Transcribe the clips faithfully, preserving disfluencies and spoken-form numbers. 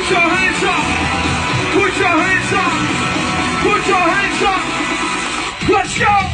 Put your hands up. Put your hands up. Put your hands up. Let's go.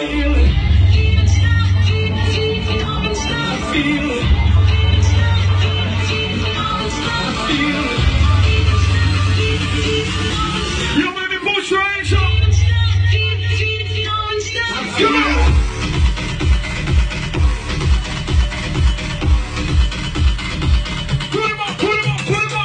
Feel it. Feel it. Feel it. You baby, push your hands up. Come on. Put him up, put him up, put him up.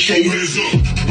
Put your hands up.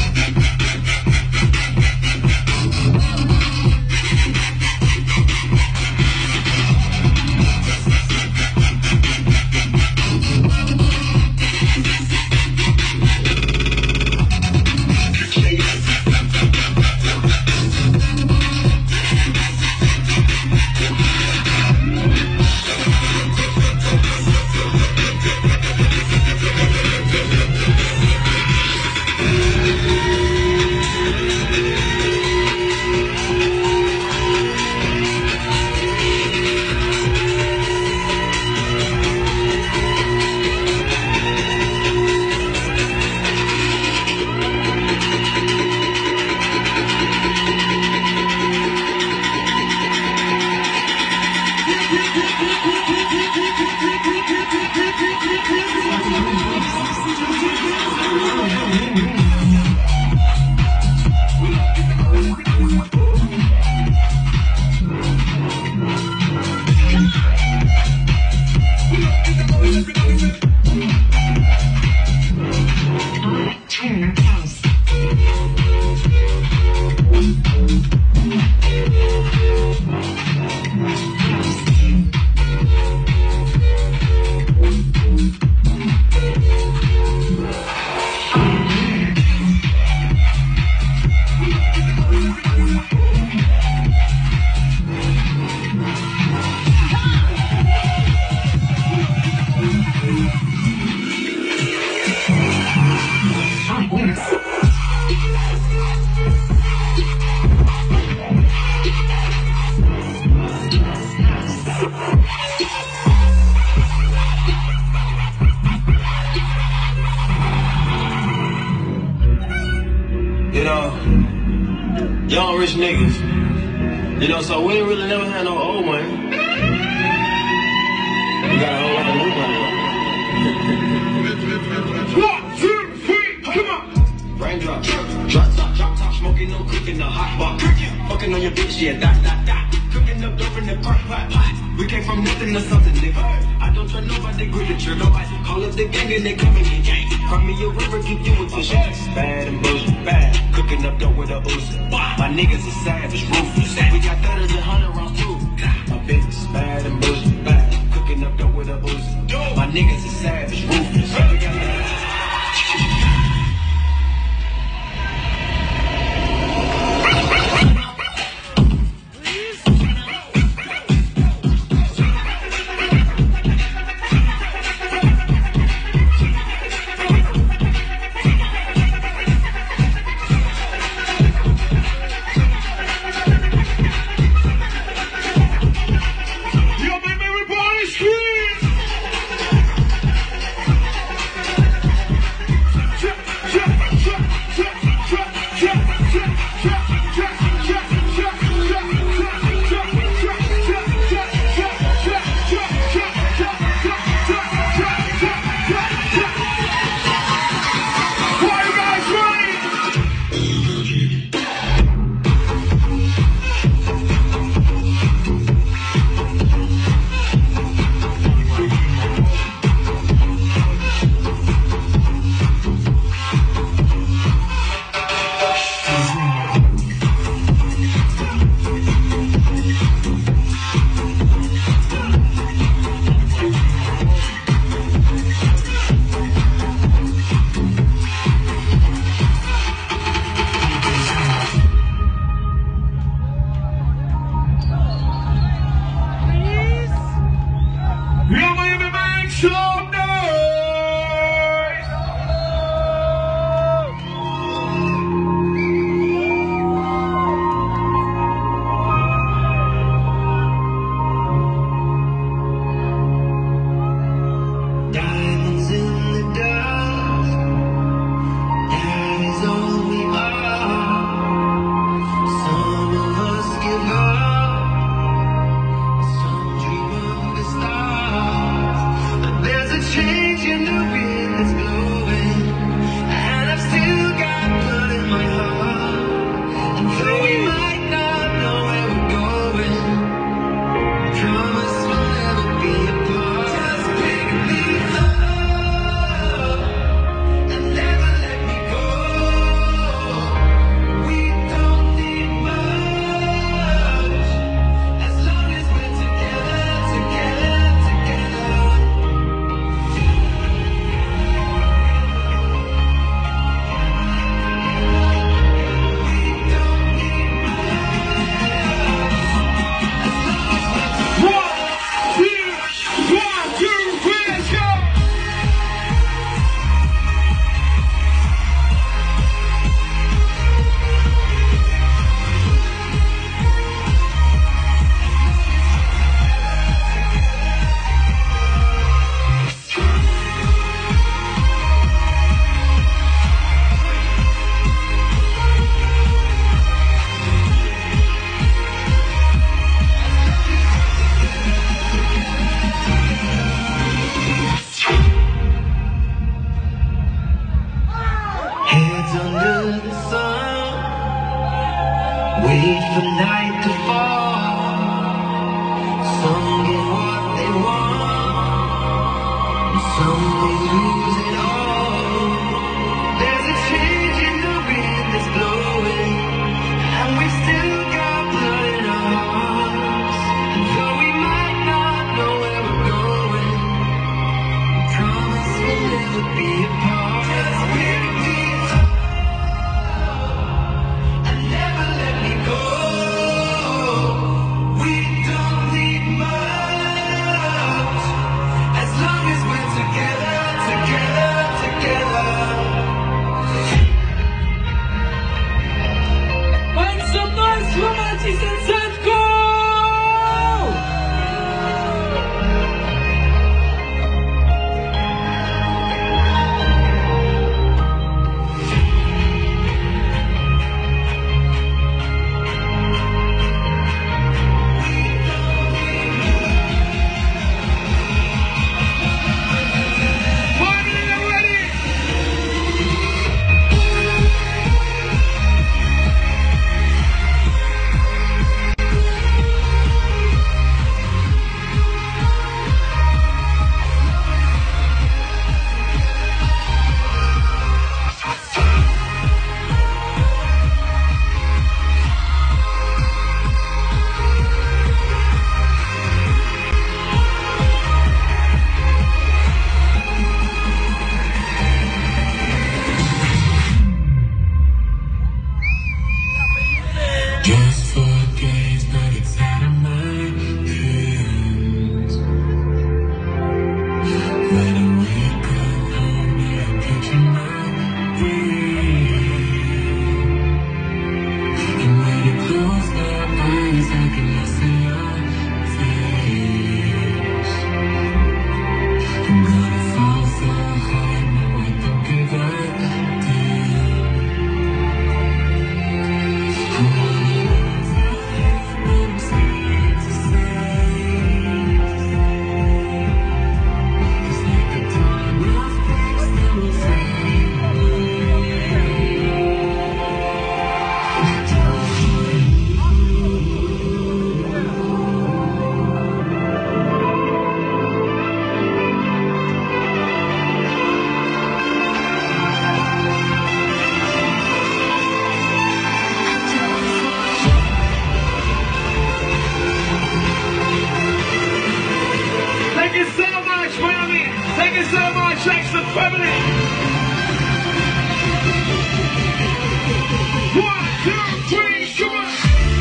You know, young rich niggas. You know, so we ain't really never had no old money. We got a whole lot of new money. One, two, three, come on. Raindrop, drop top, drop top, smoking, no cooking, the hot box. Fucking on your bitch, yeah, that, that, that. Cooking up dope in the crock pot, pot. We came from nothing to something, nigga. I don't trust nobody, grip the trigger. Call up the gang and they come in the gang. From me a river, give you a tissue. Bad and bullshit, bad. Cooking up dope with a Uzi. My niggas are savage, ruthless. We got thudders and hundred rounds too. My bitch is bad and bullshit, bad. Cooking up dope with a Uzi. My niggas are savage, ruthless. We got the night to fall. Some get what they want, some they lose it all. There's a change in the wind that's blowing, and we've still got blood in our hearts. Though we might not know where we're going, we promise we'll never be apart. Just for days, but it's out of my hands. When I wake up home, I'm catching my breath. And when I close my eyes, I can listen your face. I'm gonna fall so hard, no, I don't give a damn. Thank you so much, Miami. Thank you so much, Jackson family. One, two, three, come on.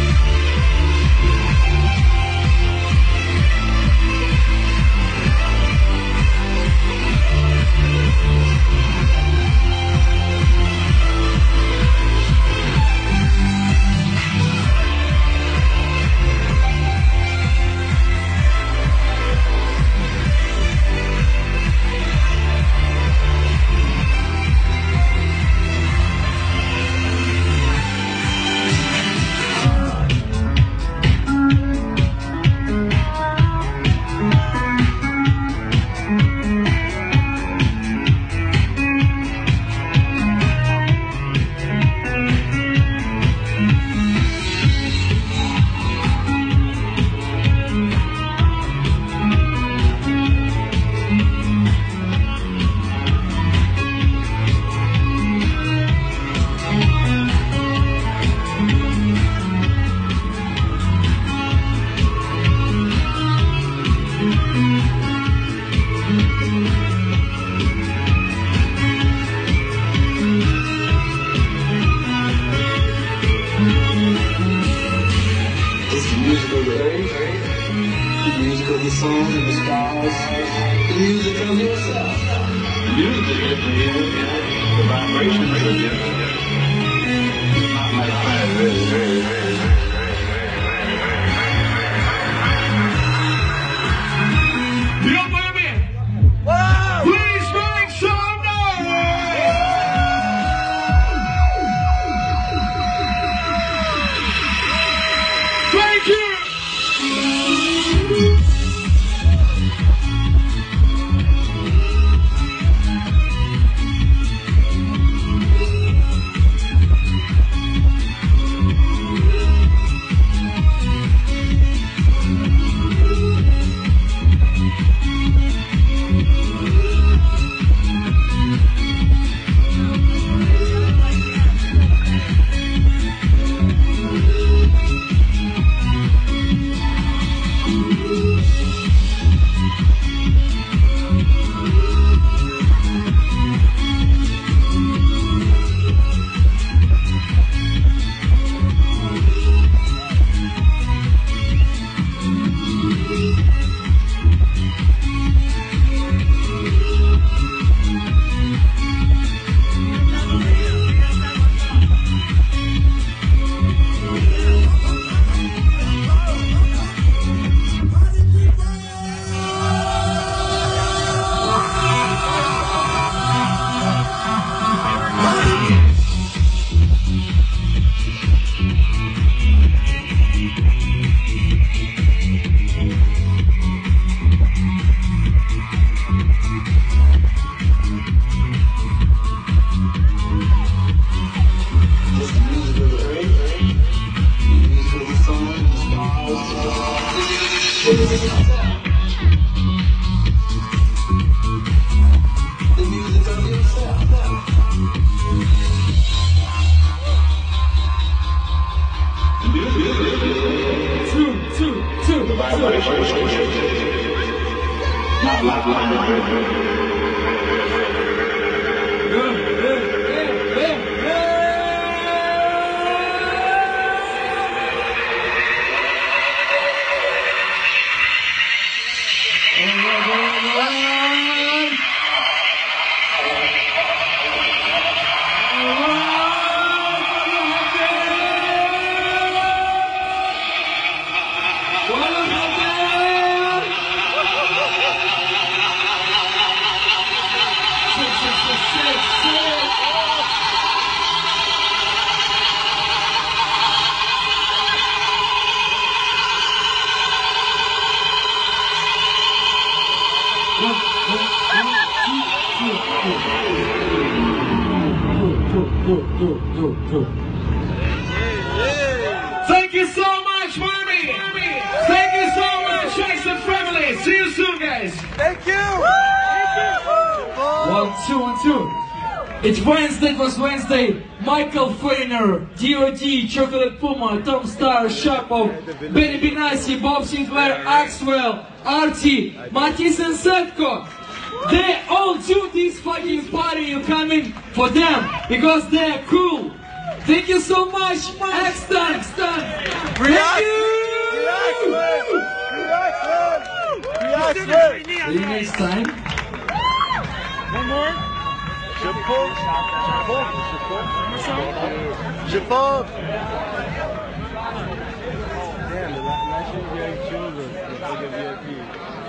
The music of the sun and the stars, the music of yourself. The music is different here, the vibrations are different. Not like that, very, very, very, very. Yo, baby! Wow! Please make some noise! Thank you! Go, go, go, go. Thank you so much, mommy. Thank you so much, Jackson family. See you soon, guys. Thank you. One, two, one, two. It's Wednesday, it was Wednesday. Michael Feiner, D O D, Chocolate Puma, Tom Star, Sharpov, Benny Benassi, Bob Sinclair, Axwell, Artie, Matis and Setko. They all do this fucking party. You come in for them because they're cool. Thank you so much, Exton, Exton. Thank you. See you next time. One more. Chapeau. Chapeau. Chapeau. Damn, the last year you guys chose us. It's like a V I P.